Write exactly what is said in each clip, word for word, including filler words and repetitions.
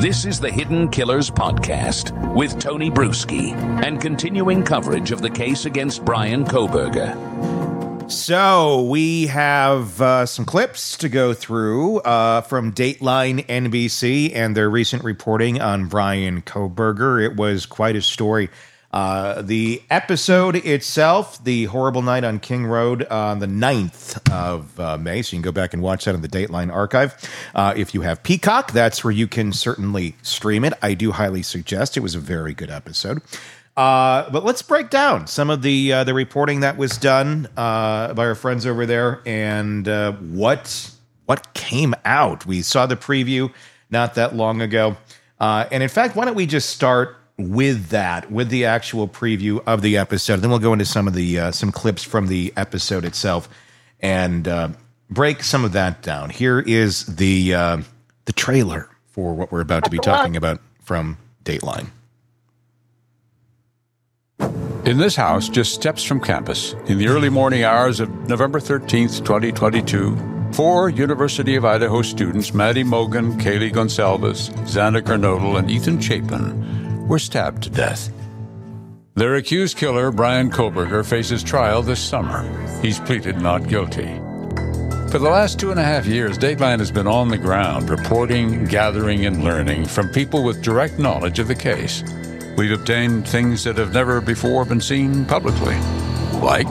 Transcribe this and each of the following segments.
This is the Hidden Killers Podcast with Tony Bruschi and continuing coverage of the case against Bryan Kohberger. So we have uh, some clips to go through uh, from Dateline N B C and their recent reporting on Bryan Kohberger. It was quite a story. Uh, the episode itself, The Horrible Night on King Road, on the ninth of uh, May. So you can go back and watch that in the Dateline archive. Uh, if you have Peacock, that's where you can certainly stream it. I do highly suggest. It was a very good episode. Uh, but let's break down some of the uh, the reporting that was done uh, by our friends over there and uh, what what came out. We saw the preview not that long ago. Uh, and in fact, why don't we just start with that, with the actual preview of the episode. Then we'll go into some of the uh, some clips from the episode itself and uh, break some of that down. Here is the uh, the trailer for what we're about to be talking about from Dateline. In this house, just steps from campus, in the early morning hours of November thirteenth, twenty twenty-two, four University of Idaho students, Maddie Mogan, Kaylee Gonsalves, Xana Kernodle, and Ethan Chapin, were stabbed to death. Their accused killer, Bryan Kohberger, faces trial this summer. He's pleaded not guilty. For the last two and a half years, Dateline has been on the ground, reporting, gathering, and learning from people with direct knowledge of the case. We've obtained things that have never before been seen publicly. Like?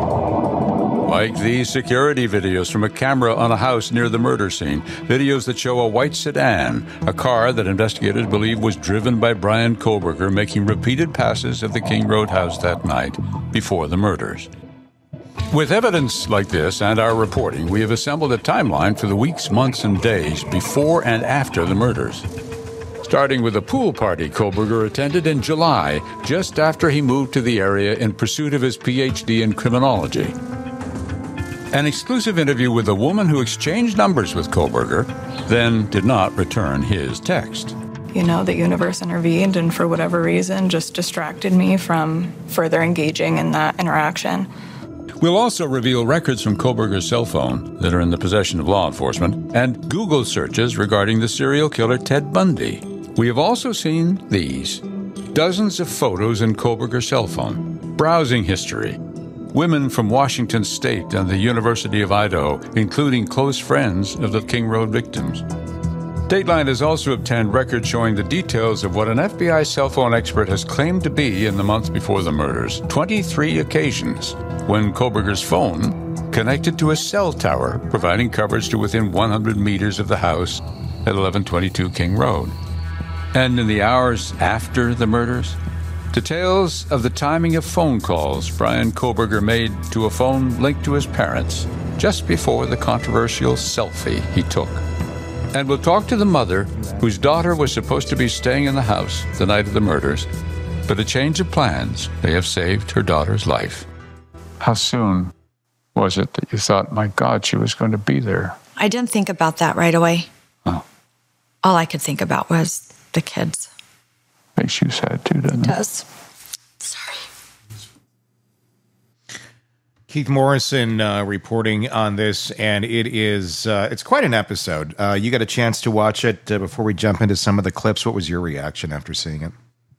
Like these security videos from a camera on a house near the murder scene. Videos that show a white sedan, a car that investigators believe was driven by Bryan Kohberger, making repeated passes of the King Road house that night before the murders. With evidence like this and our reporting, we have assembled a timeline for the weeks, months, and days before and after the murders. Starting with a pool party Kohberger attended in July, just after he moved to the area in pursuit of his P H D in criminology. An exclusive interview with a woman who exchanged numbers with Kohberger, then did not return his text. You know, the universe intervened and for whatever reason just distracted me from further engaging in that interaction. We'll also reveal records from Kohberger's cell phone that are in the possession of law enforcement and Google searches regarding the serial killer Ted Bundy. We have also seen these. Dozens of photos in Kohberger's cell phone, browsing history, women from Washington State and the University of Idaho, including close friends of the King Road victims. Dateline has also obtained records showing the details of what an F B I cell phone expert has claimed to be in the months before the murders, twenty-three occasions, when Kohberger's phone connected to a cell tower, providing coverage to within one hundred meters of the house at eleven twenty-two King Road. And in the hours after the murders, details of the timing of phone calls Bryan Kohberger made to a phone linked to his parents just before the controversial selfie he took. And we'll talk to the mother whose daughter was supposed to be staying in the house the night of the murders, but a change of plans may have saved her daughter's life. How soon was it that you thought, my God, she was going to be there? I didn't think about that right away. Oh. All I could think about was the kids. Makes you sad too, doesn't it? It does. Sorry. Keith Morrison uh, reporting on this, and it is uh, it's quite an episode. Uh, you got a chance to watch it uh, before we jump into some of the clips. What was your reaction after seeing it?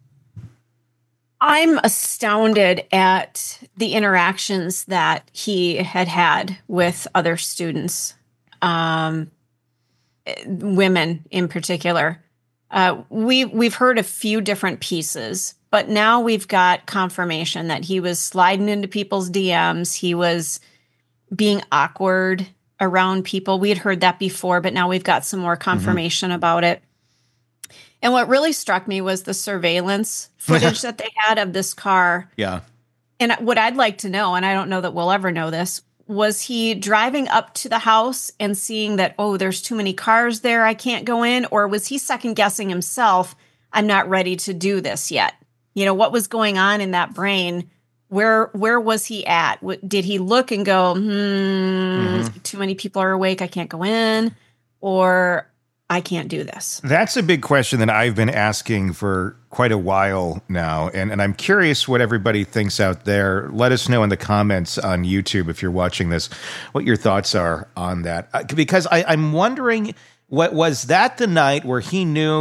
I'm astounded at the interactions that he had had with other students, um, women in particular. Uh, we, we've heard a few different pieces, but now we've got confirmation that he was sliding into people's D Ms. He was being awkward around people. We had heard that before, but now we've got some more confirmation mm-hmm. about it. And what really struck me was the surveillance footage that they had of this car. Yeah. And what I'd like to know, and I don't know that we'll ever know this, was he driving up to the house and seeing that, oh, there's too many cars there, I can't go in? Or was he second guessing himself, I'm not ready to do this yet? You know, what was going on in that brain? Where where was he at? What, did he look and go, hmm, mm-hmm. too many people are awake, I can't go in? Or I can't do this? That's a big question that I've been asking for quite a while now. And, and I'm curious what everybody thinks out there. Let us know in the comments on YouTube, if you're watching this, what your thoughts are on that. Uh, because I, I'm wondering, what was that the night where he knew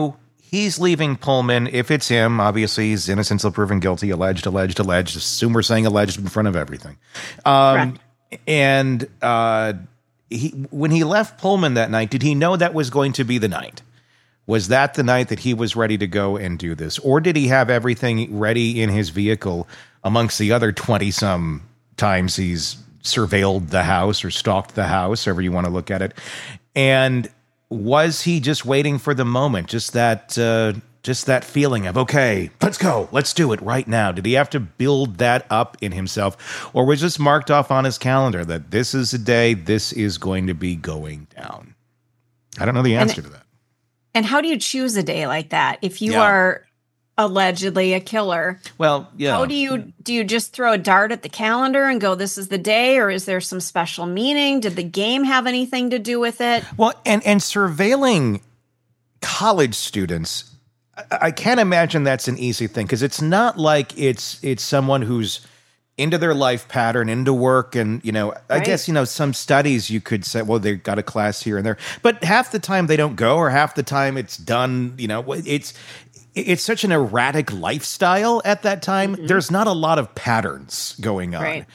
he's leaving Pullman. If it's him, obviously he's innocent until proven guilty. Alleged, alleged, alleged. Assume we're saying alleged in front of everything. Um, and uh, he, when he left Pullman that night, did he know that was going to be the night? Was that the night that he was ready to go and do this? Or did he have everything ready in his vehicle amongst the other twenty-some times he's surveilled the house or stalked the house, however you want to look at it? And was he just waiting for the moment, just that uh, just that feeling of, okay, let's go, let's do it right now? Did he have to build that up in himself? Or was just marked off on his calendar that this is the day this is going to be going down? I don't know the answer and, to that. And how do you choose a day like that? If you Yeah. are allegedly a killer, well, yeah. How do you do you just throw a dart at the calendar and go, this is the day, or is there some special meaning? Did the game have anything to do with it? Well, and, and surveilling college students, I, I can't imagine that's an easy thing, because it's not like it's it's someone who's into their life pattern, into work, and, you know, I Right. guess, you know, some studies you could say, well, they've got a class here and there, but half the time they don't go, or half the time it's done, you know, it's it's such an erratic lifestyle at that time. Mm-hmm. There's not a lot of patterns going on. Right.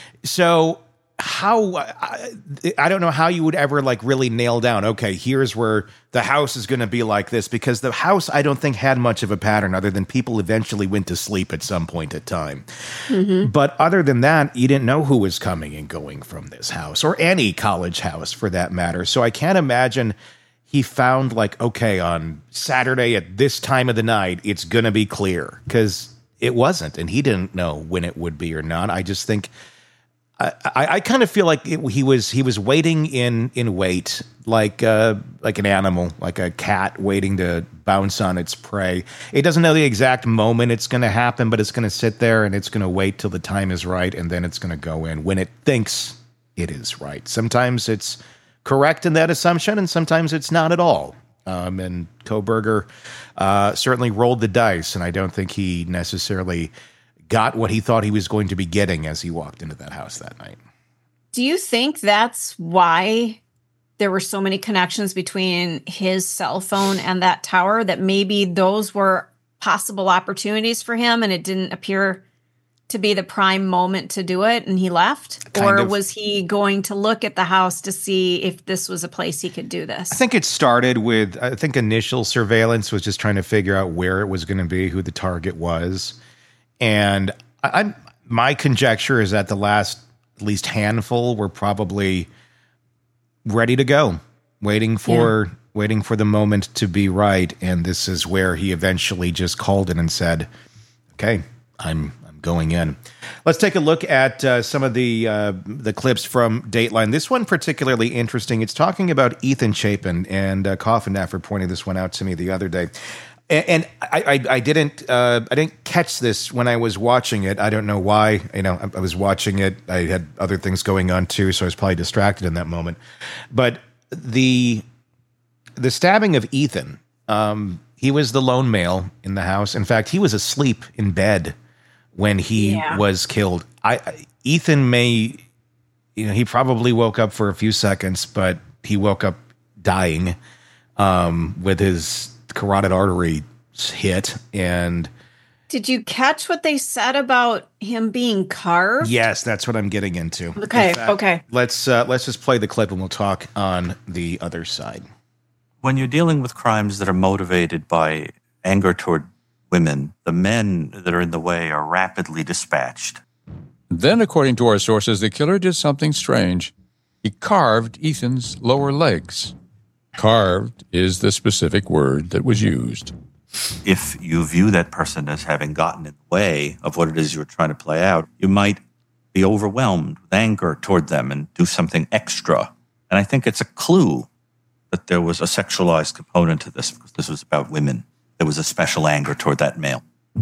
So how, I, I don't know how you would ever like really nail down, okay, here's where the house is going to be like this, because the house, I don't think, had much of a pattern other than people eventually went to sleep at some point in time. Mm-hmm. But other than that, you didn't know who was coming and going from this house, or any college house for that matter. So I can't imagine he found like, okay, on Saturday at this time of the night, it's going to be clear, because it wasn't. And he didn't know when it would be or not. I just think I, I, I kind of feel like it, he was he was waiting in in wait, like uh, like an animal, like a cat waiting to bounce on its prey. It doesn't know the exact moment it's going to happen, but it's going to sit there and it's going to wait till the time is right, and then it's going to go in when it thinks it is right. Sometimes it's correct in that assumption, and sometimes it's not at all. Um, and Kohberger uh, certainly rolled the dice, and I don't think he necessarily got what he thought he was going to be getting as he walked into that house that night. Do you think that's why there were so many connections between his cell phone and that tower, that maybe those were possible opportunities for him and it didn't appear to be the prime moment to do it and he left? Kind or of. was he going to look at the house to see if this was a place he could do this? I think it started with, I think initial surveillance was just trying to figure out where it was going to be, who the target was. And I, I'm, my conjecture is that the last at least handful were probably ready to go, waiting for yeah. waiting for the moment to be right. And this is where he eventually just called it and said, "Okay, I'm I'm going in." Let's take a look at uh, some of the uh, the clips from Dateline. This one particularly interesting. It's talking about Ethan Chapin, and uh, Coffin-Affer pointed this one out to me the other day. And I, I, I didn't, uh, I didn't catch this when I was watching it. I don't know why. You know, I, I was watching it. I had other things going on too, so I was probably distracted in that moment. But the the stabbing of Ethan, um, he was the lone male in the house. In fact, he was asleep in bed when he yeah. was killed. I, I Ethan may, you know, he probably woke up for a few seconds, but he woke up dying um, with his carotid artery hit. And did you catch what they said about him being carved? Yes, that's what I'm getting into. Okay, in fact, okay. Let's uh, let's just play the clip and we'll talk on the other side. When you're dealing with crimes that are motivated by anger toward women, the men that are in the way are rapidly dispatched. Then, according to our sources, the killer did something strange. He carved Ethan's lower legs. Carved is the specific word that was used. If you view that person as having gotten in the way of what it is you're trying to play out, you might be overwhelmed with anger toward them and do something extra. And I think it's a clue that there was a sexualized component to this, because this was about women. There was a special anger toward that male.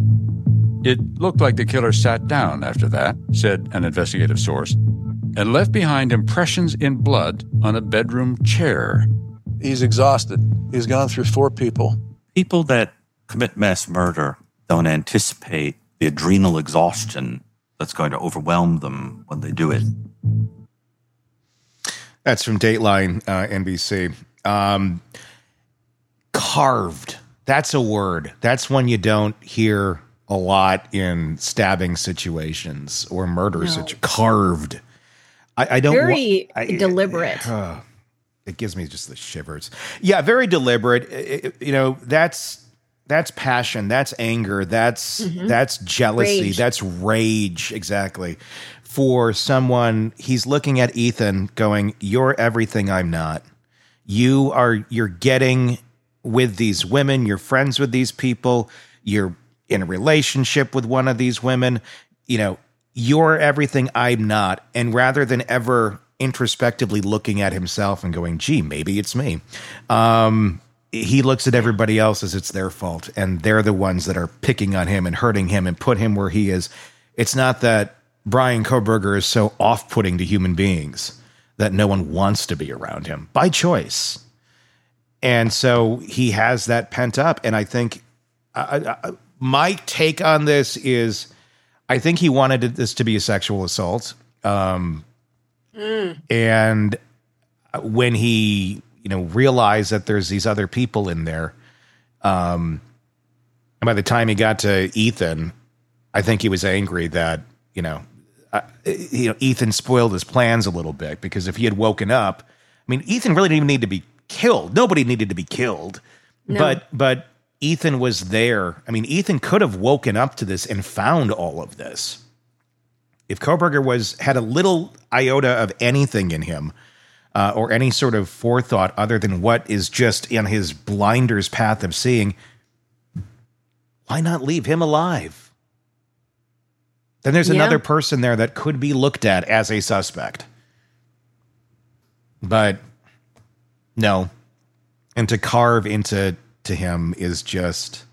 It looked like the killer sat down after that, said an investigative source, and left behind impressions in blood on a bedroom chair. He's exhausted. He's gone through four people. People that commit mass murder don't anticipate the adrenal exhaustion that's going to overwhelm them when they do it. That's from Dateline, uh, N B C. Um, carved. That's a word. That's one you don't hear a lot in stabbing situations or murder No. situations. Carved. I, I don't. Very wa- I- deliberate. uh, it gives me just the shivers. Yeah, very deliberate. It- it- you know, that's that's passion. That's anger. That's that's jealousy. Rage. That's rage. Exactly. For someone, he's looking at Ethan, going, "You're everything I'm not. You are. You're getting with these women. You're friends with these people. You're in a relationship with one of these women. You know, you're everything I'm not." And rather than ever introspectively looking at himself and going, "Gee, maybe it's me," um, he looks at everybody else as it's their fault, and they're the ones that are picking on him and hurting him and put him where he is. It's not that Bryan Kohberger is so off-putting to human beings that no one wants to be around him by choice. And so he has that pent up. And I think I, I, my take on this is I think he wanted this to be a sexual assault. Um, Mm. And when he, you know, realized that there's these other people in there, um, and by the time he got to Ethan, I think he was angry that, you know, uh, you know, Ethan spoiled his plans a little bit, because if he had woken up, I mean, Ethan really didn't even need to be killed. Nobody needed to be killed, No. but, but Ethan was there. I mean, Ethan could have woken up to this and found all of this. If Kohberger was had a little iota of anything in him, uh, or any sort of forethought other than what is just in his blinder's path of seeing, why not leave him alive? Then there's Yeah. another person there that could be looked at as a suspect. But no. And to carve into to him is just,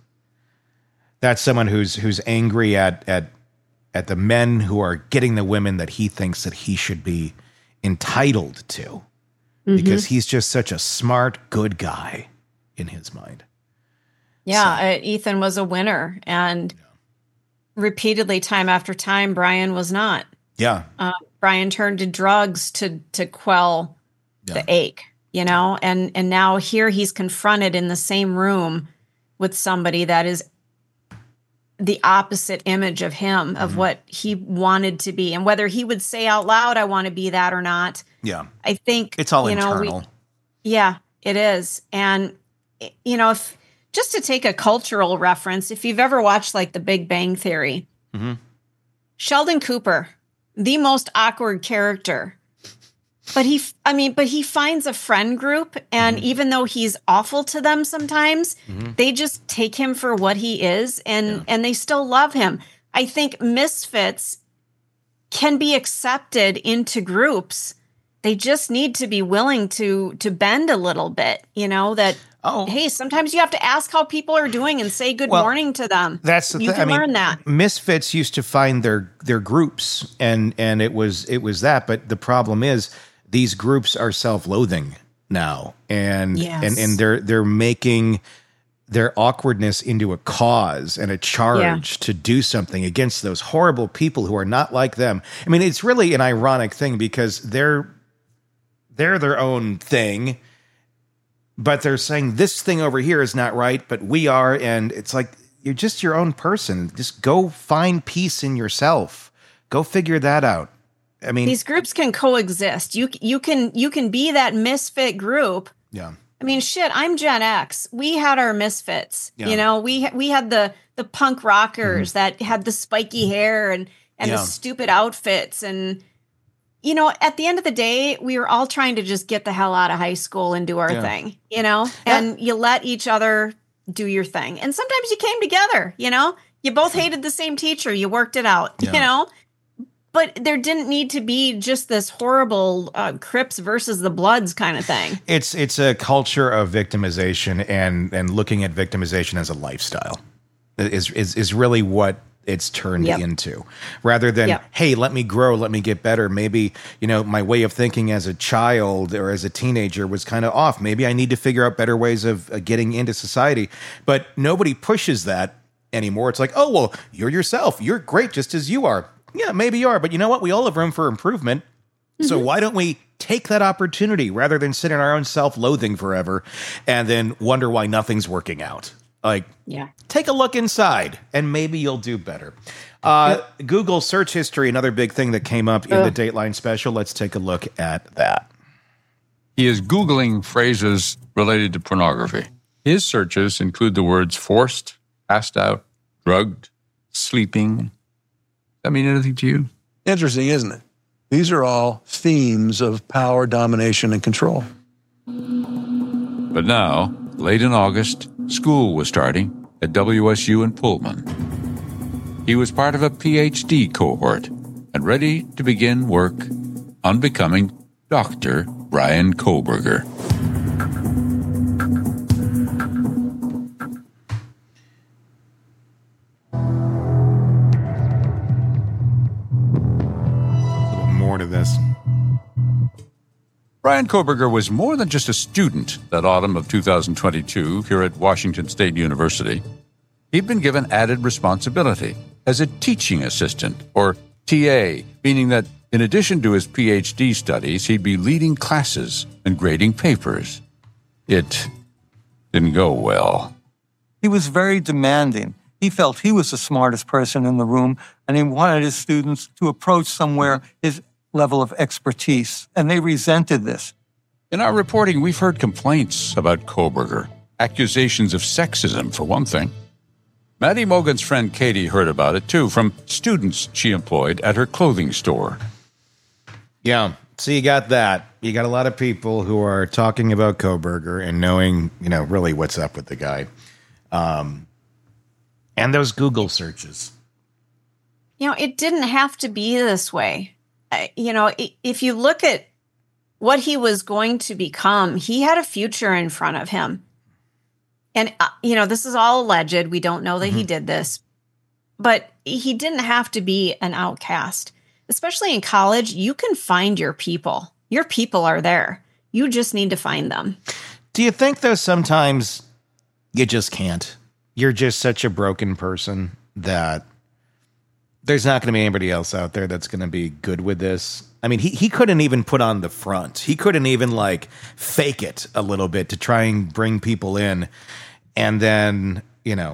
that's someone who's who's angry at at at the men who are getting the women that he thinks that he should be entitled to, because he's just such a smart, good guy in his mind. Yeah, uh, Ethan was a winner, and repeatedly, time after time, Bryan was not. Yeah. Uh, Bryan turned to drugs to to quell Yeah. the ache, you know, and and now here he's confronted in the same room with somebody that is the opposite image of him, of what he wanted to be, and whether he would say out loud, "I want to be that" or not. Yeah. I think It's all you know, we- internal. yeah, it is. And, you know, if just to take a cultural reference, if you've ever watched like The Big Bang Theory, Mhm. Sheldon Cooper, the most awkward character. But he, I mean, but he finds a friend group, and even though he's awful to them sometimes, they just take him for what he is, and and they still love him. I think misfits can be accepted into groups. They just need to be willing to to bend a little bit, you know, that, Oh. hey, sometimes you have to ask how people are doing and say good Well, morning to them. That's the you thing. can I mean, learn that. Misfits used to find their their groups, and and it was it was that. But the problem is, these groups are self-loathing now, and Yes. and and they're they're making their awkwardness into a cause and a charge to do something against those horrible people who are not like them. I mean, it's really an ironic thing, because they're they're their own thing, but they're saying this thing over here is not right, but we are, and it's like, you're just your own person. Just go find peace in yourself. Go figure that out. I mean, These groups can coexist. You you can you can be that misfit group. yeah. I mean, shit, I'm Gen X. We had our misfits. Yeah. You know, we we had the the punk rockers that had the spiky hair and and Yeah. the stupid outfits, and you know, at the end of the day, we were all trying to just get the hell out of high school and do our Yeah. thing, you know? And you let each other do your thing. And sometimes you came together, you know? You both hated the same teacher, you worked it out, Yeah. you know? But there didn't need to be just this horrible uh, Crips versus the Bloods kind of thing. It's it's a culture of victimization, and and looking at victimization as a lifestyle is is is really what it's turned Yep. into, rather than, Yep. hey, let me grow, let me get better. Maybe, you know, my way of thinking as a child or as a teenager was kind of off. Maybe I need to figure out better ways of uh, getting into society. But nobody pushes that anymore. It's like, oh, well, you're yourself. You're great just as you are. Yeah, maybe you are. But you know what? We all have room for improvement. So why don't we take that opportunity rather than sit in our own self-loathing forever and then wonder why nothing's working out? Like, yeah. take a look inside, and maybe you'll do better. Uh, yep. Google search history, another big thing that came up in uh. the Dateline special. Let's take a look at that. He is Googling phrases related to pornography. His searches include the words forced, passed out, drugged, sleeping. Does that mean anything to you? Interesting, isn't it? These are all themes of power, domination, and control. But now, late in August, school was starting at W S U in Pullman. He was part of a P H D cohort and ready to begin work on becoming Doctor Bryan Kohberger. A little more to this. Bryan Kohberger was more than just a student that autumn of two thousand twenty-two here at Washington State University. He'd been given added responsibility as a teaching assistant, or T A, meaning that in addition to his P H D studies, he'd be leading classes and grading papers. It didn't go well. He was very demanding. He felt he was the smartest person in the room, and he wanted his students to approach somewhere his level of expertise, and they resented this. In our reporting, we've heard complaints about Kohberger, accusations of sexism, for one thing. Maddie Mogen's friend Katie heard about it, too, from students she employed at her clothing store. Yeah, so you got that. You got a lot of people who are talking about Kohberger and knowing, you know, really what's up with the guy. Um, and those Google searches. You know, it didn't have to be this way. You know, if you look at what he was going to become, he had a future in front of him. And, uh, you know, this is all alleged. We don't know that mm-hmm. he did this. But he didn't have to be an outcast. Especially in college, you can find your people. Your people are there. You just need to find them. Do you think, though, sometimes you just can't? You're just such a broken person that there's not going to be anybody else out there that's going to be good with this. I mean, he, he couldn't even put on the front. He couldn't even, like, fake it a little bit to try and bring people in. And then, you know,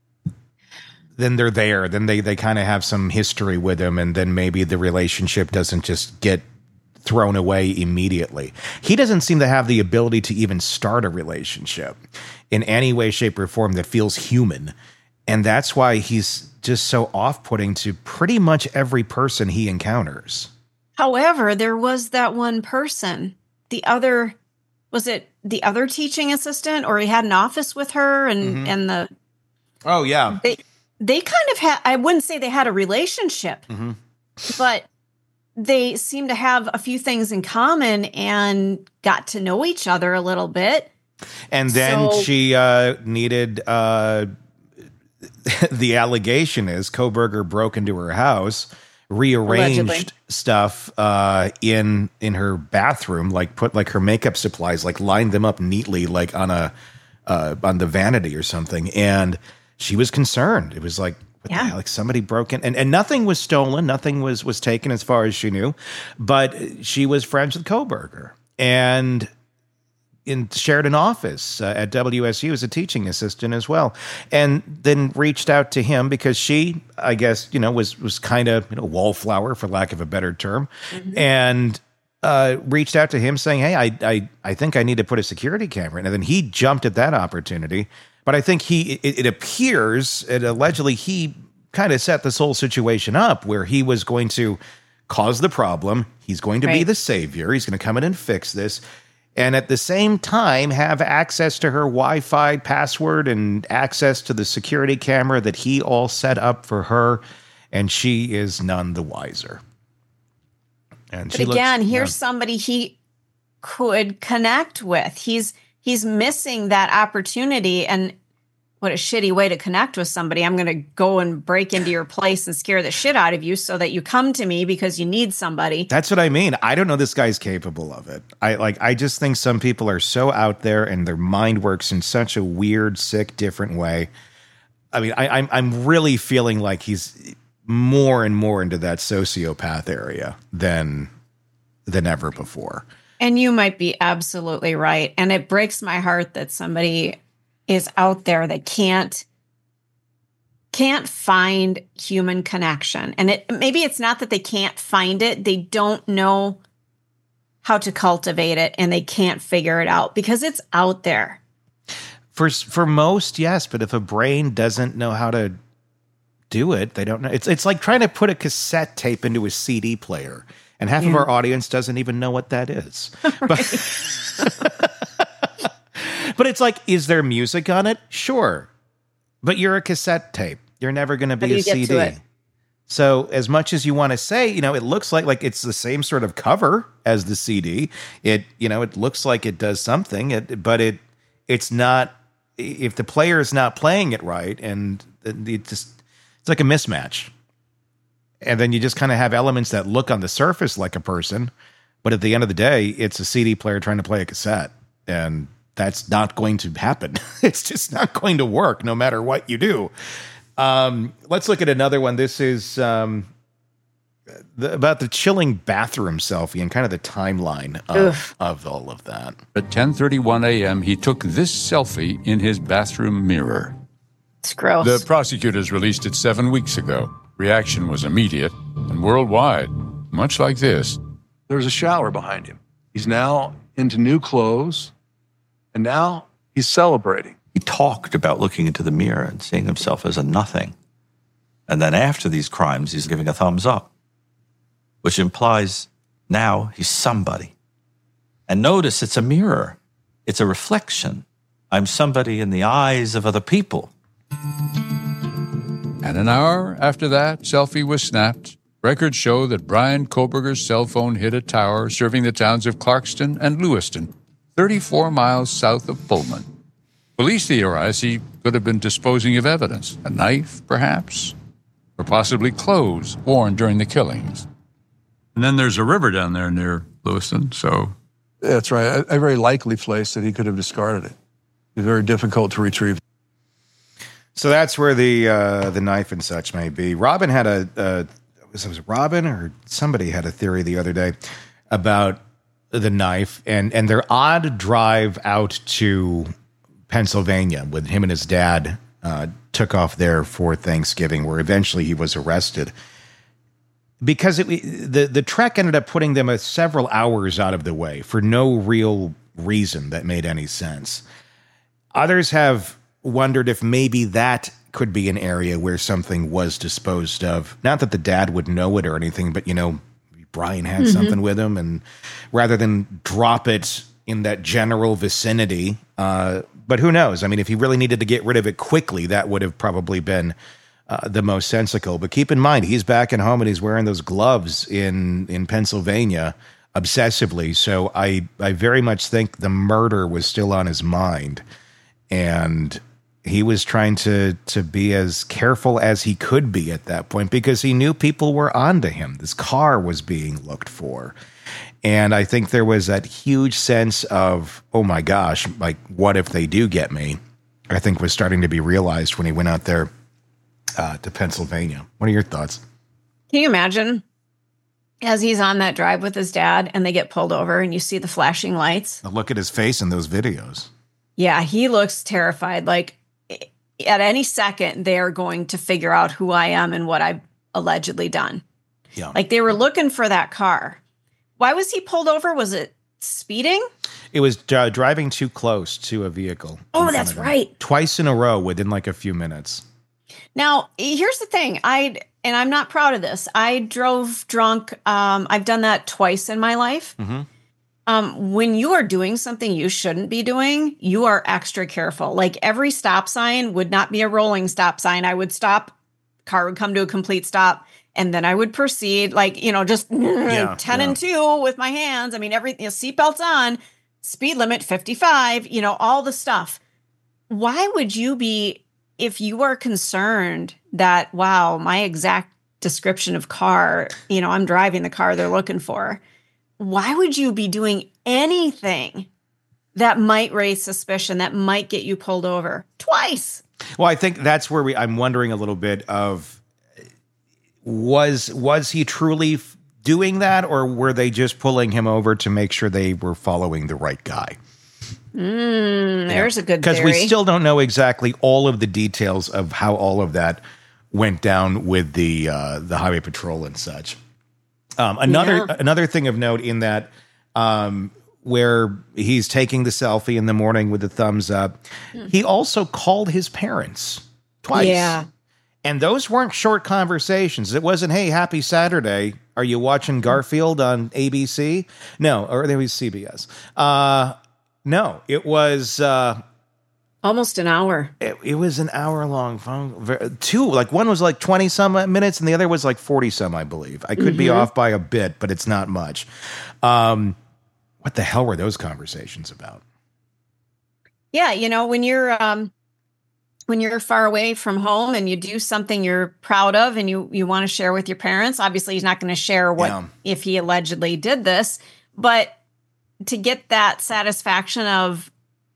then they're there. Then they, they kind of have some history with him. And then maybe the relationship doesn't just get thrown away immediately. He doesn't seem to have the ability to even start a relationship in any way, shape, or form that feels human. And that's why he's just so off-putting to pretty much every person he encounters. However, there was that one person, the other, was it the other teaching assistant, or he had an office with her and, mm-hmm. and the... Oh, yeah. They, they kind of had, I wouldn't say they had a relationship, mm-hmm. but they seemed to have a few things in common and got to know each other a little bit. And then so, she uh, needed... Uh, the allegation is Kohberger broke into her house, rearranged allegedly. stuff uh, in in her bathroom, like put like her makeup supplies, like lined them up neatly, like on a uh, on the vanity or something. And she was concerned. It was like, what yeah. the hell? Like somebody broke in, and, and nothing was stolen, nothing was was taken as far as she knew. But she was friends with Kohberger and in shared an office uh, at W S U as a teaching assistant as well, and then reached out to him because she, I guess, you know, was was kind of, you know, wallflower, for lack of a better term, mm-hmm. and uh, reached out to him saying, "Hey, I, I I think I need to put a security camera in." And then he jumped at that opportunity. But I think he, it, it appears, it allegedly he kind of set this whole situation up where he was going to cause the problem. He's going to right. be the savior. He's going to come in and fix this. And at the same time, have access to her Wi-Fi password and access to the security camera that he all set up for her. And she is none the wiser. And but she again, looks, here's yeah. somebody he could connect with. He's he's missing that opportunity. And what a shitty way to connect with somebody. I'm going to go and break into your place and scare the shit out of you so that you come to me because you need somebody. That's what I mean. I don't know this guy's capable of it. I like. I just think some people are so out there and their mind works in such a weird, sick, different way. I mean, I, I'm I'm really feeling like he's more and more into that sociopath area than than ever before. And you might be absolutely right. And it breaks my heart that somebody is out there that can't can't find human connection. And it maybe it's not that they can't find it, they don't know how to cultivate it, and they can't figure it out because it's out there. For for most, yes, but if a brain doesn't know how to do it, they don't know. It's it's like trying to put a cassette tape into a C D player, and half yeah. of our audience doesn't even know what that is. But, but it's like, is there music on it? Sure. But you're a cassette tape. You're never going to be a C D. So as much as you want to say, you know, it looks like like it's the same sort of cover as the C D. It, you know, it looks like it does something, it, but it it's not. If the player is not playing it right, and it just it's like a mismatch. And then you just kind of have elements that look on the surface like a person, but at the end of the day, it's a C D player trying to play a cassette, and that's not going to happen. It's just not going to work no matter what you do. Um, let's look at another one. This is um, the, about the chilling bathroom selfie and kind of the timeline of, of all of that. At ten thirty-one a.m., he took this selfie in his bathroom mirror. It's gross. The prosecutors released it seven weeks ago. Reaction was immediate and worldwide, much like this. There's a shower behind him. He's now into new clothes, and now he's celebrating. He talked about looking into the mirror and seeing himself as a nothing. And then after these crimes, he's giving a thumbs up, which implies now he's somebody. And notice it's a mirror. It's a reflection. I'm somebody in the eyes of other people. And an hour after that selfie was snapped, records show that Bryan Kohberger's cell phone hit a tower serving the towns of Clarkston and Lewiston, thirty-four miles south of Pullman. Police theorize he could have been disposing of evidence, a knife, perhaps, or possibly clothes worn during the killings. And then there's a river down there near Lewiston, so... That's right, a, a very likely place that he could have discarded it. It's very difficult to retrieve. So that's where the uh, the knife and such may be. Robin had a... Uh, was it was Robin or somebody had a theory the other day about the knife and, and their odd drive out to Pennsylvania when him and his dad uh, took off there for Thanksgiving, where eventually he was arrested. Because it, the, the trek ended up putting them a several hours out of the way for no real reason that made any sense. Others have wondered if maybe that could be an area where something was disposed of. Not that the dad would know it or anything, but, you know, Brian had mm-hmm. something with him, and rather than drop it in that general vicinity, uh, but who knows? I mean, if he really needed to get rid of it quickly, that would have probably been uh, the most sensical. But keep in mind, he's back at home and he's wearing those gloves in, in Pennsylvania obsessively. So I, I very much think the murder was still on his mind. And he was trying to, to be as careful as he could be at that point because he knew people were onto him. This car was being looked for. And I think there was that huge sense of, oh my gosh, like, what if they do get me? I think was starting to be realized when he went out there uh, to Pennsylvania. What are your thoughts? Can you imagine as he's on that drive with his dad and they get pulled over and you see the flashing lights? Look at his face in those videos. Yeah, he looks terrified. Like, at any second, they are going to figure out who I am and what I've allegedly done. Yeah. Like, they were looking for that car. Why was he pulled over? Was it speeding? It was uh, driving too close to a vehicle. Oh, that's right. Twice in a row within like a few minutes. Now, here's the thing. I and I'm not proud of this. I drove drunk. Um, I've done that twice in my life. Mm-hmm. Um, when you are doing something you shouldn't be doing, you are extra careful. Like, every stop sign would not be a rolling stop sign. I would stop, car would come to a complete stop, and then I would proceed, like, you know, just yeah, ten yeah. and two with my hands. I mean, every you know, seatbelts on, speed limit fifty-five, you know, all the stuff. Why would you be, if you are concerned that, wow, my exact description of car, you know, I'm driving the car they're looking for, why would you be doing anything that might raise suspicion, that might get you pulled over twice? Well, I think that's where we, I'm wondering a little bit of, was, was he truly f- doing that, or were they just pulling him over to make sure they were following the right guy? Mm, there's a good theory. Because we still don't know exactly all of the details of how all of that went down with the uh, the highway patrol and such. Um, another yeah. another thing of note in that um, where he's taking the selfie in the morning with the thumbs up, mm. he also called his parents twice. Yeah. And those weren't short conversations. It wasn't, hey, happy Saturday. Are you watching Garfield on A B C? No, or there was C B S. Uh, no, it was... Uh, Almost an hour. It, it was an hour-long phone. Two, like one was like twenty-some minutes, and the other was like forty-some, I believe. I could mm-hmm. be off by a bit, but it's not much. Um, what the hell were those conversations about? Yeah, you know, when you're... Um when you're far away from home and you do something you're proud of and you, you want to share with your parents, obviously he's not going to share what, yeah. if he allegedly did this, but to get that satisfaction of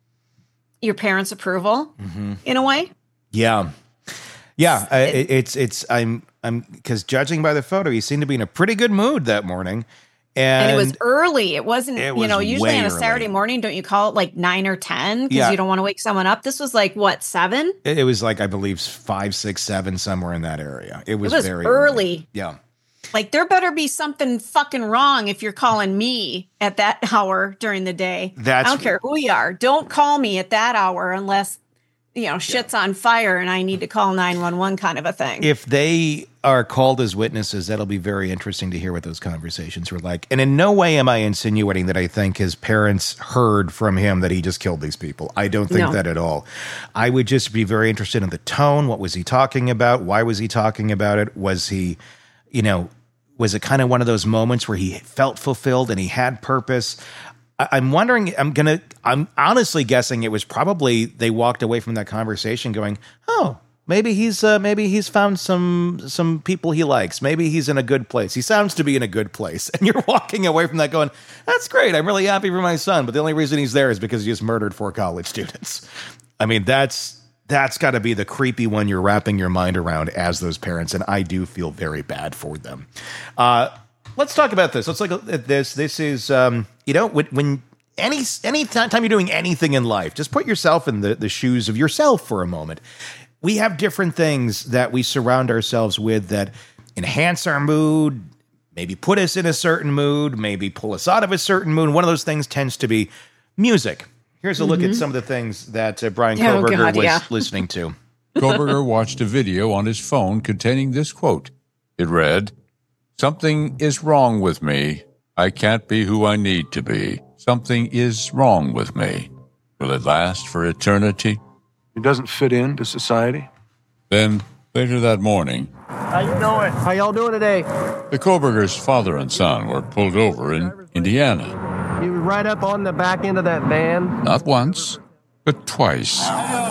your parents' approval mm-hmm. in a way. Yeah. Yeah. Uh, it, it's, it's, I'm, I'm, cause judging by the photo, he seemed to be in a pretty good mood that morning. And, and it was early. It wasn't, it you was know, usually on a early. Saturday morning, don't you call it like nine or ten? Because yeah. you don't want to wake someone up. This was like, what, seven? It, it was like, I believe, five, six, seven, somewhere in that area. It was, it was very early. early. Yeah. Like, there better be something fucking wrong if you're calling me at that hour during the day. That's, I don't care who you are. Don't call me at that hour unless, you know, shit's yeah. on fire and I need to call nine one one kind of a thing. If they are called as witnesses, that'll be very interesting to hear what those conversations were like. And in no way am I insinuating that I think his parents heard from him that he just killed these people. I don't think no. that at all. I would just be very interested in the tone. What was he talking about? Why was he talking about it? Was he, you know, was it kind of one of those moments where he felt fulfilled and he had purpose? I'm wondering, I'm going to, I'm honestly guessing it was probably they walked away from that conversation going, oh, maybe he's, uh, maybe he's found some, some people he likes. Maybe he's in a good place. He sounds to be in a good place. And you're walking away from that going, that's great. I'm really happy for my son. But the only reason he's there is because he just murdered four college students. I mean, that's, that's got to be the creepy one you're wrapping your mind around as those parents. And I do feel very bad for them. Uh, Let's talk about this. Let's look at this. This is, um, you know, when, when any any time you're doing anything in life, just put yourself in the, the shoes of yourself for a moment. We have different things that we surround ourselves with that enhance our mood, maybe put us in a certain mood, maybe pull us out of a certain mood. One of those things tends to be music. Here's a mm-hmm. look at some of the things that uh, Brian oh, Kohberger God, was yeah. listening to. Kohberger watched a video on his phone containing this quote. It read, "Something is wrong with me. I can't be who I need to be. Something is wrong with me. Will it last for eternity?" He doesn't fit into society. Then, later that morning... How you doing? How y'all doing today? The Kohbergers' father and son were pulled over in Indiana. He was right up on the back end of that van. Not once, but twice.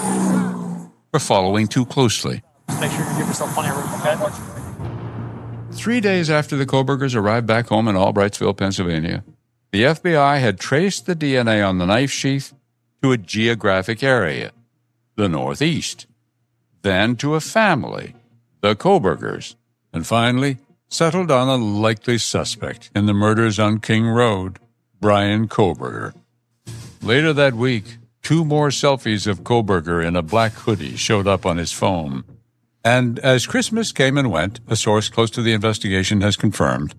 For following too closely. Make sure you give yourself plenty of room, okay? Three days after the Kohbergers arrived back home in Albrightsville, Pennsylvania, the F B I had traced the D N A on the knife sheath to a geographic area, the Northeast, then to a family, the Kohbergers, and finally settled on a likely suspect in the murders on King Road, Brian Kohberger. Later that week, two more selfies of Kohberger in a black hoodie showed up on his phone. And as Christmas came and went, a source close to the investigation has confirmed.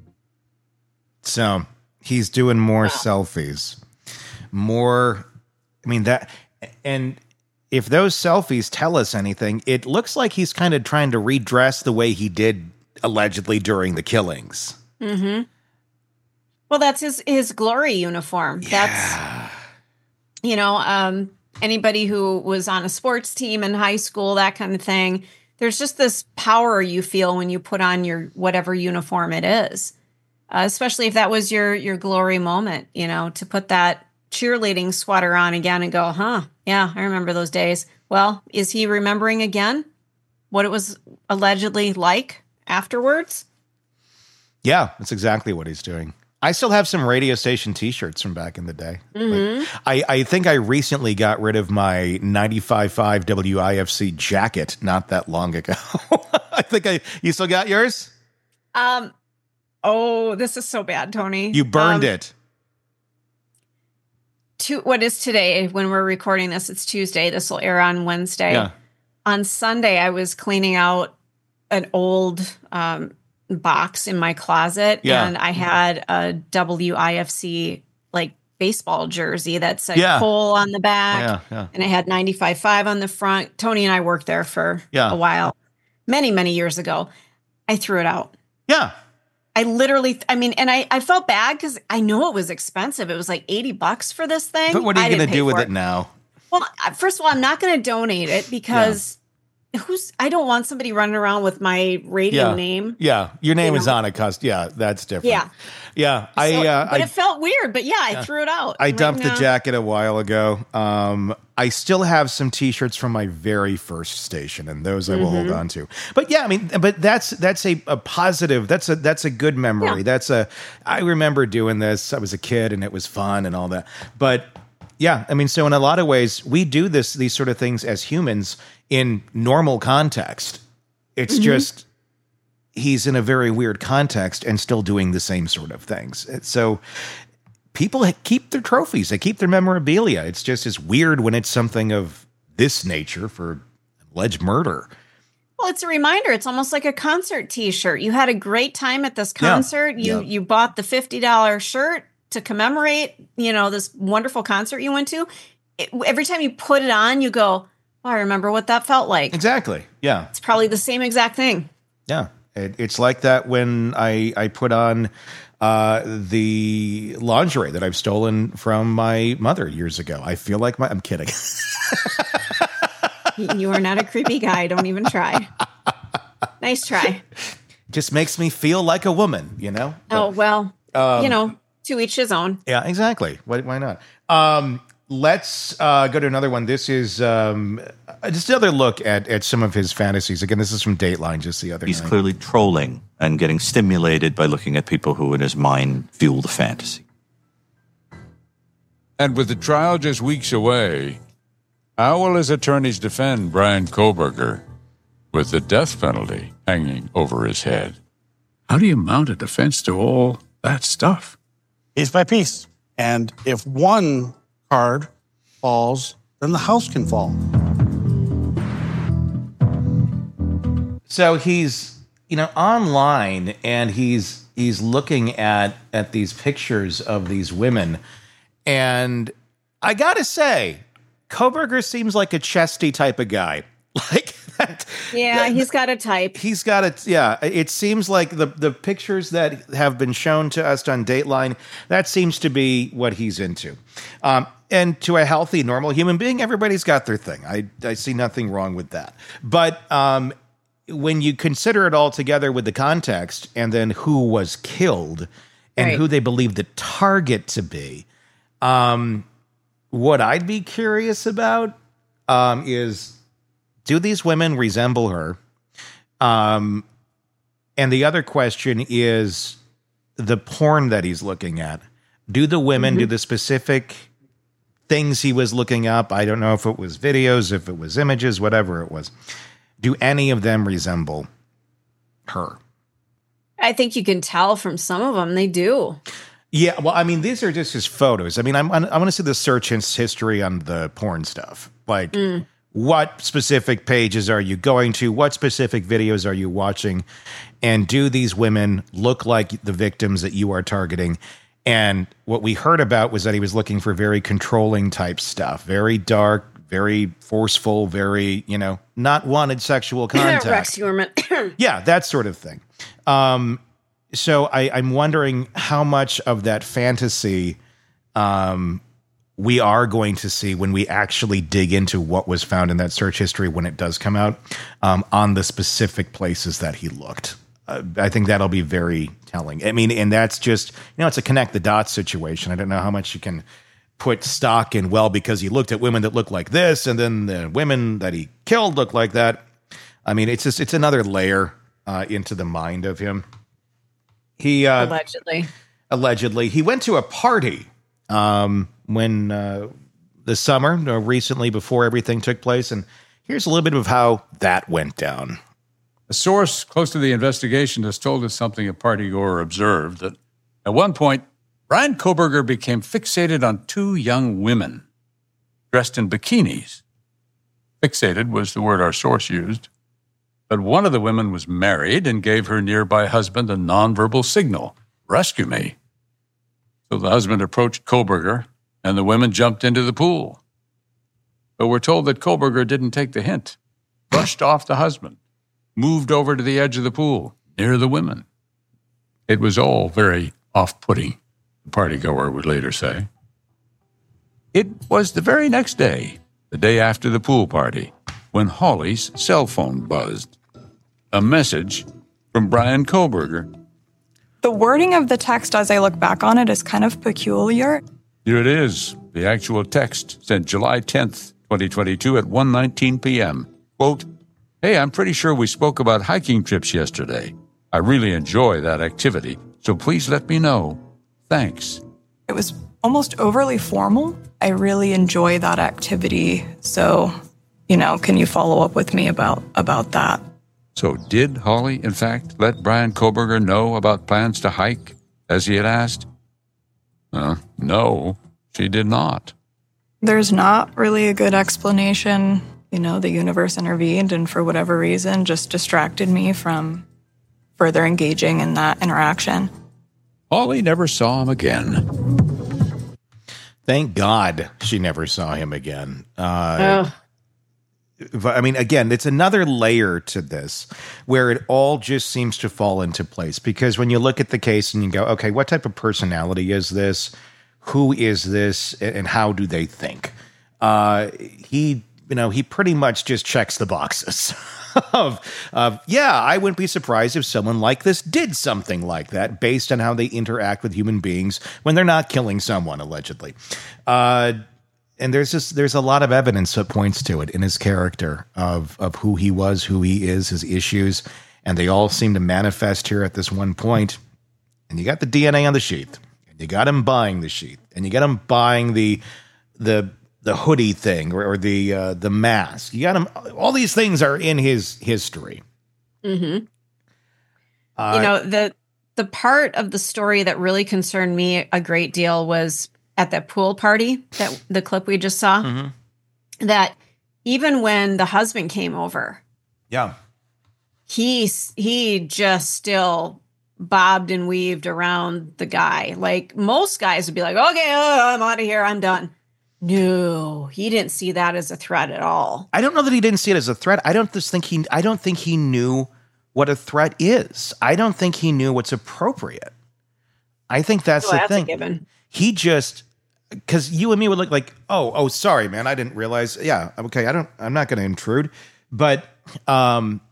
So he's doing more selfies, more. I mean, that, and if those selfies tell us anything, it looks like he's kind of trying to redress the way he did allegedly during the killings. Mm-hmm. Well, that's his, his glory uniform. Yeah. That's, you know, um, anybody who was on a sports team in high school, that kind of thing. There's just this power you feel when you put on your whatever uniform it is, uh, especially if that was your your glory moment, you know, to put that cheerleading sweater on again and go, huh, yeah, I remember those days. Well, is he remembering again what it was allegedly like afterwards? Yeah, that's exactly what he's doing. I still have some radio station T-shirts from back in the day. Mm-hmm. Like, I, I think I recently got rid of my ninety-five point five W I F C jacket not that long ago. I think I. You still got yours? Um. Oh, this is so bad, Tony. You burned um, it. to, what is today when we're recording this? It's Tuesday. This will air on Wednesday. Yeah. On Sunday, I was cleaning out an old um, box in my closet, Yeah. and I had a W I F C like baseball jersey that said Yeah. Cole on the back, Yeah, yeah. and it had ninety-five five on the front. Tony and I worked there for Yeah. a while, many, many years ago. I threw it out. Yeah. I literally, I mean, and I, I felt bad because I know it was expensive. It was like eighty bucks for this thing. But what are I you going didn't to pay do with for it now? Well, uh, first of all, I'm not going to donate it because who's, I don't want somebody running around with my radio Yeah. name. Yeah. Your name You is know? on it, cuz. Yeah, that's different. Yeah. Yeah. I, So- uh, but I, it felt weird, but yeah, I threw it out. I I'm like, dumped the "No." jacket a while ago. Um, I still have some T-shirts from my very first station, and those I will hold Mhm. on to. But yeah, I mean, but that's that's a, a positive. That's a that's a good memory. Yeah. That's a. I remember doing this. I was a kid, and it was fun and all that. But yeah, I mean, so in a lot of ways, we do this these sort of things as humans in normal context. It's Mhm. just he's in a very weird context and still doing the same sort of things. So people ha- keep their trophies, they keep their memorabilia. It's just as weird when it's something of this nature for alleged murder. Well, it's a reminder. It's almost like a concert T-shirt. You had a great time at this Yeah. concert. You Yeah. you bought the fifty dollars shirt to commemorate, you know, this wonderful concert you went to. It, every time you put it on, you go, oh, I remember what that felt like. Exactly. Yeah. It's probably the same exact thing. Yeah. It, it's like that when I, I put on uh, the lingerie that I've stolen from my mother years ago. I feel like my, I'm kidding. You are not a creepy guy. Don't even try. Nice try. Just makes me feel like a woman, you know? Oh, well, Um, you know, to each his own. Yeah, exactly. Why, why not? Um, let's uh, go to another one. This is um, just another look at, at some of his fantasies. Again, this is from Dateline just the other He's night. clearly trolling and getting stimulated by looking at people who, in his mind, fuel the fantasy. And with the trial just weeks away, how will his attorneys defend Brian Kohberger with the death penalty hanging over his head? How do you mount a defense to all that stuff? Piece by piece. And if one card falls, then the house can fall. So he's, you know, online and he's he's looking at at these pictures of these women, and I gotta say, Kohberger seems like a chesty type of guy. Like that. Yeah, he's got a type. He's got it. Yeah, it seems like the the pictures that have been shown to us on Dateline, that seems to be what he's into. Um, and to a healthy, normal human being, everybody's got their thing. I I see nothing wrong with that. But um, when you consider it all together with the context, and then who was killed, and Right. who they believe the target to be, um, what I'd be curious about um, is, do these women resemble her? Um, and the other question is the porn that he's looking at. Do the women, Mm-hmm. do the specific things he was looking up? I don't know if it was videos, if it was images, whatever it was. Do any of them resemble her? I think you can tell from some of them they do. Yeah, well, I mean, these are just his photos. I mean, I'm, I want to see the search history on the porn stuff. Like, Mm. what specific pages are you going to? What specific videos are you watching? And do these women look like the victims that you are targeting? And what we heard about was that he was looking for very controlling type stuff, very dark, very forceful, very, you know, not wanted sexual contact. Rex Heuermann. Yeah, that sort of thing. Um, so I, I'm wondering how much of that fantasy um, we are going to see when we actually dig into what was found in that search history when it does come out um, on the specific places that he looked. Uh, I think that'll be very telling. I mean, and that's just, you know, it's a connect the dots situation. I don't know how much you can put stock in, well, because he looked at women that look like this, and then the women that he killed look like that. I mean, it's just, it's another layer uh, into the mind of him. He uh, Allegedly. allegedly he went to a party um, when uh, the summer, or recently before everything took place, and here's a little bit of how that went down. A source close to the investigation has told us something a partygoer observed, that at one point, Bryan Kohberger became fixated on two young women dressed in bikinis. Fixated was the word our source used. But one of the women was married and gave her nearby husband a nonverbal signal, rescue me. So the husband approached Kohberger, and the women jumped into the pool. But we're told that Kohberger didn't take the hint, brushed off the husband, moved over to the edge of the pool, near the women. It was all very off-putting, the partygoer would later say. It was the very next day, the day after the pool party, when Holly's cell phone buzzed. A message from Bryan Kohberger. The wording of the text as I look back on it is kind of peculiar. Here it is, the actual text sent July tenth, twenty twenty-two at one nineteen p.m. Quote, "Hey, I'm pretty sure we spoke about hiking trips yesterday. I really enjoy that activity, so please let me know. Thanks." It was almost overly formal. I really enjoy that activity, so, you know, can you follow up with me about, about that? So did Holly, in fact, let Bryan Kohberger know about plans to hike, as he had asked? Uh, no, she did not. There's not really a good explanation. You know, the universe intervened and for whatever reason just distracted me from further engaging in that interaction. Holly never saw him again. Thank God she never saw him again. Uh, oh. I mean, again, it's another layer to this where it all just seems to fall into place. Because when you look at the case and you go, okay, what type of personality is this? Who is this? And how do they think? Uh, he, you know, he pretty much just checks the boxes of, of, yeah, I wouldn't be surprised if someone like this did something like that based on how they interact with human beings when they're not killing someone, allegedly. Uh, And there's just there's a lot of evidence that points to it in his character of of who he was, who he is, his issues, and they all seem to manifest here at this one point. And you got the D N A on the sheath, and you got him buying the sheath, and you got him buying the the the hoodie thing or, or the uh, the mask. You got him. All these things are in his history. Mm-hmm. Uh, you know, the the part of the story that really concerned me a great deal was at that pool party, that the clip we just saw, mm-hmm. that even when the husband came over, yeah, he he just still bobbed and weaved around the guy. Like most guys would be like, okay, uh, I'm out of here, I'm done. No, he didn't see that as a threat at all. I don't know that he didn't see it as a threat. I don't just think he. I don't think he knew what a threat is. I don't think he knew what's appropriate. I think that's oh, the that's thing. A given. He just, because you and me would look like, oh, oh, sorry, man, I didn't realize. Yeah, okay, I don't. I'm not going to intrude, but um,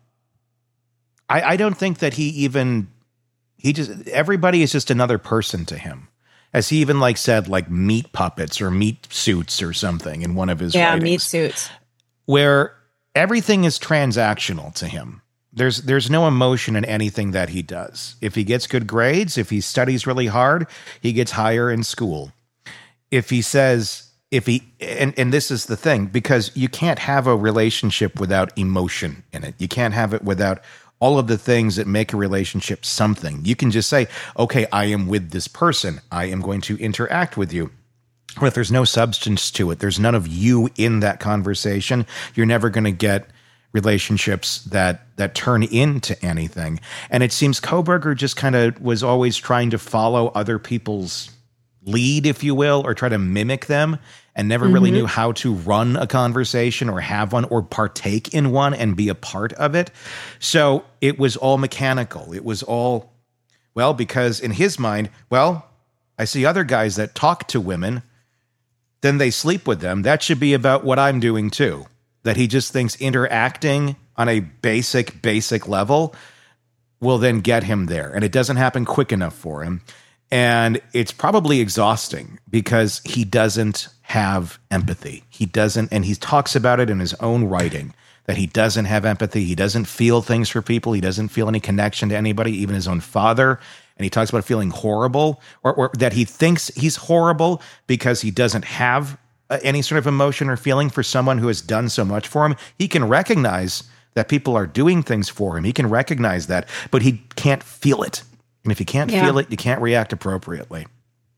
I, I don't think that he even. He just. Everybody is just another person to him. As he even like said, like meat puppets or meat suits or something in one of his yeah writings, meat suits, where everything is transactional to him. There's there's no emotion in anything that he does. If he gets good grades, if he studies really hard, he gets higher in school. If he says, if he, and, and this is the thing, because you can't have a relationship without emotion in it. You can't have it without all of the things that make a relationship something. You can just say, okay, I am with this person. I am going to interact with you. But if there's no substance to it, there's none of you in that conversation, you're never going to get relationships that that turn into anything. And it seems Kohberger just kind of was always trying to follow other people's lead, if you will, or try to mimic them, and never mm-hmm. really knew how to run a conversation or have one or partake in one and be a part of it. So it was all mechanical. It was all, well, because in his mind, well, I see other guys that talk to women, then they sleep with them. That should be about what I'm doing too. That he just thinks interacting on a basic, basic level will then get him there. And it doesn't happen quick enough for him. And it's probably exhausting because he doesn't have empathy. He doesn't, and he talks about it in his own writing, that he doesn't have empathy. He doesn't feel things for people. He doesn't feel any connection to anybody, even his own father. And he talks about feeling horrible, or, or that he thinks he's horrible because he doesn't have any sort of emotion or feeling for someone who has done so much for him. He can recognize that people are doing things for him. He can recognize that, but he can't feel it. And if you can't yeah. feel it, you can't react appropriately.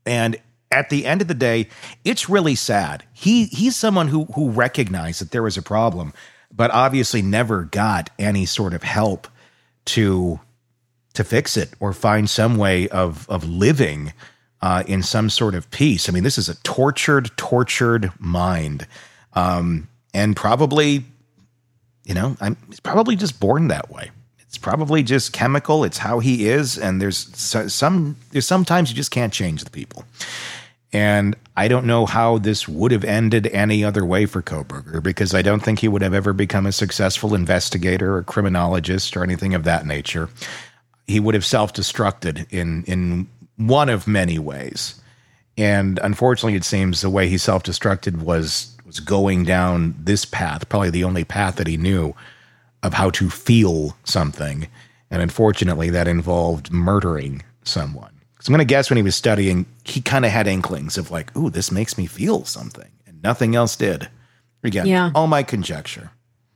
And at the end of the day, it's really sad. He he's someone who who recognized that there was a problem, but obviously never got any sort of help to to fix it or find some way of of living uh, in some sort of peace. I mean, this is a tortured, tortured mind, um, and probably, you know, I'm he's probably just born that way. It's probably just chemical. It's how he is, and there's some there's sometimes you just can't change the people. And I don't know how this would have ended any other way for Kohberger, because I don't think he would have ever become a successful investigator or criminologist or anything of that nature. He would have self-destructed in in one of many ways. And unfortunately, it seems the way he self-destructed was was going down this path, probably the only path that he knew of how to feel something. And unfortunately, that involved murdering someone. So I'm going to guess when he was studying, he kind of had inklings of like, ooh, this makes me feel something. And nothing else did. Again, yeah. all my conjecture.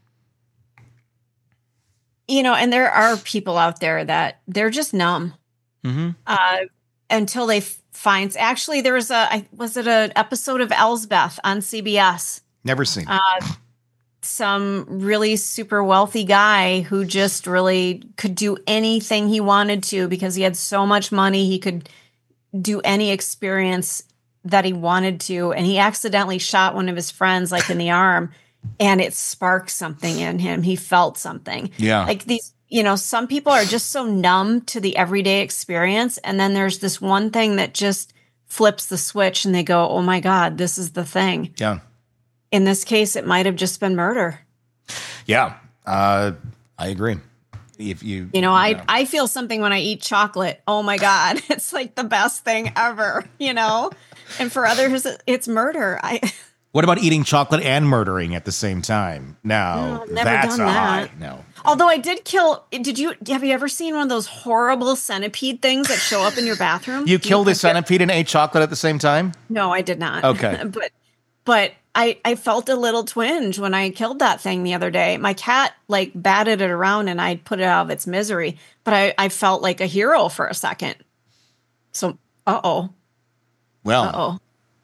You know, and there are people out there that they're just numb Mm-hmm. uh, until they f- find. Actually, there was a, I, was it an episode of Elsbeth on C B S? Never seen it. Uh, some really super wealthy guy who just really could do anything he wanted to because he had so much money. He could do any experience that he wanted to. And he accidentally shot one of his friends like in the arm, and it sparked something in him. He felt something. Yeah. Like these, you know, some people are just so numb to the everyday experience. And then there's this one thing that just flips the switch and they go, oh my God, this is the thing. Yeah. In this case, it might have just been murder. Yeah, uh, I agree. If you, You know, I, I feel something when I eat chocolate. Oh my God, it's like the best thing ever, you know? And for others, it's murder. I What about eating chocolate and murdering at the same time? No, No, I've never that's done a that. high. No. Although I did kill, did you, have you ever seen one of those horrible centipede things that show up in your bathroom? You Do killed a think that- centipede and ate chocolate at the same time? No, I did not. Okay. but, but I, I felt a little twinge when I killed that thing the other day. My cat like batted it around and I put it out of its misery, but I, I felt like a hero for a second. So, uh-oh. Well, Uh-oh.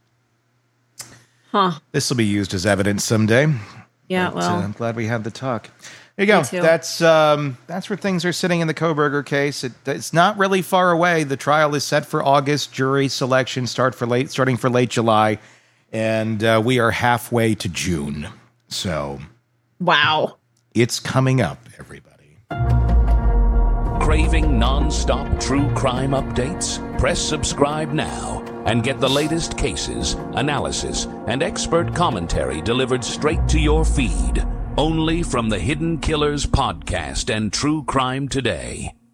Huh. this will be used as evidence someday. Yeah, But, well. uh, I'm glad we had the talk. There you go. Me too. That's um, that's where things are sitting in the Kohberger case. It, it's not really far away. The trial is set for August. Jury selection start for late, starting for late July, and uh, we are halfway to June. So, Wow. it's coming up, everybody. Craving non-stop true crime updates? Press subscribe now and get the latest cases, analysis, and expert commentary delivered straight to your feed. Only from the Hidden Killers podcast and True Crime Today.